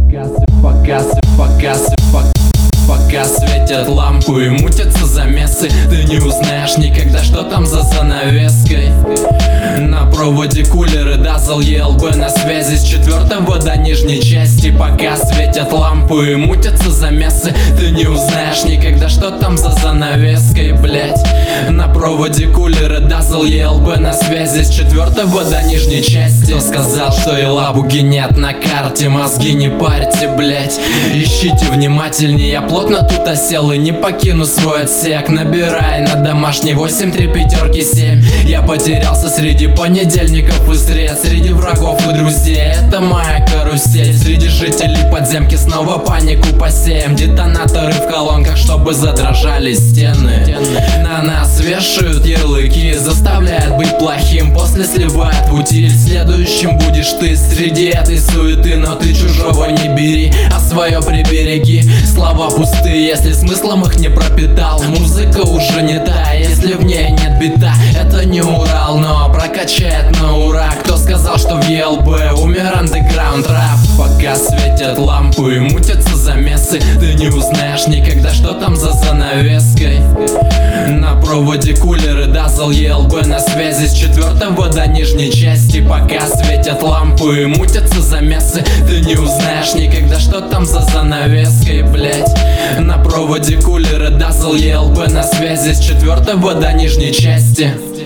Пока светят лампу и мутятся замесы, ты не узнаешь никогда, что там за занавеской. На проводе кулеры Dazzle ELB на связи с 4-го до нижней части. Пока светят лампу и мутятся замесы, ты не узнаешь никогда, что там за занавеской, блять. На проводе кулеры Dazzle ELB на связи с 4-го до нижней части. Кто сказал, что и лабуги нет на карте? Мозги не парьте, блять. Ищите внимательнее, я плотно тут осел и не покину свой отсек. Набирай на домашний 8 3 5 7. Я потерялся среди понедельников и сред, среди врагов и друзей. Это моя карусель. Среди жителей подземки снова панику посеем. Детонаторы в колонках, чтобы задрожали стены. На нас вешают ярлыки, заставляют быть плохим, после сливают в утиль. Следующим будешь ты среди этой суеты, но ты чужого не бери, а свое прибереги. Слова пустые, если смыслом их не пропитал. Музыка уже не та, если в ней нет бита. Это не Урал, но прокачает на ура. Кто сказал, что в ELB умер андеграунд рэп? Пока светят лампу и мутятся замесы, ты не узнаешь никогда, что там за занавеской. На проводе кулеры Dazzle ELB на связи с 4-го до нижней части. Пока светят лампу и мутятся замесы, ты не узнаешь никогда, что там за занавеской, блять. На проводе кулеры Dazzle ELB на связи с 4-го до нижней части.